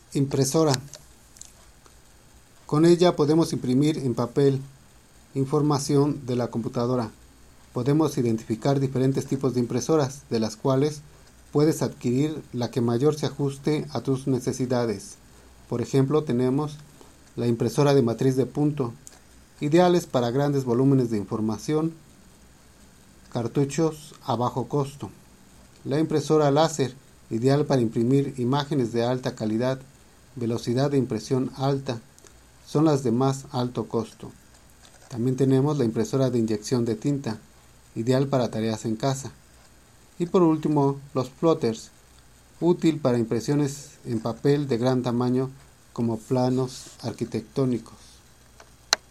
Impresora. Con ella podemos imprimir en papel información de la computadora. Podemos identificar diferentes tipos de impresoras, de las cuales puedes adquirir la que mayor se ajuste a tus necesidades. Por ejemplo, tenemos la impresora de matriz de punto, ideales para grandes volúmenes de información, cartuchos a bajo costo. La impresora láser, ideal para imprimir imágenes de alta calidad, velocidad de impresión alta, son las de más alto costo. También tenemos la impresora de inyección de tinta, ideal para tareas en casa. Y por último, los plotters, útil para impresiones en papel de gran tamaño como planos arquitectónicos.